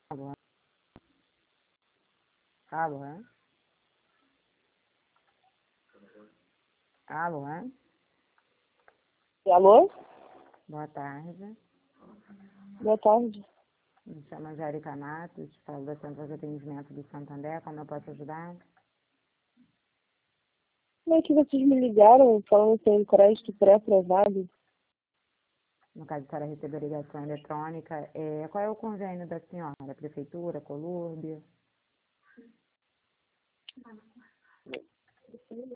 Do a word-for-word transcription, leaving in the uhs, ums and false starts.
Alô? Alô? Alô? Alô? Boa tarde. Boa tarde. Me chamo Angélica Matos, falo da Central de Atendimento do Santander. Como eu posso ajudar? Como é que vocês me ligaram falando que tem crédito pré-aprovado? No caso, para receber ligação eletrônica, é, qual é o convênio da senhora? Prefeitura, Colúrbio?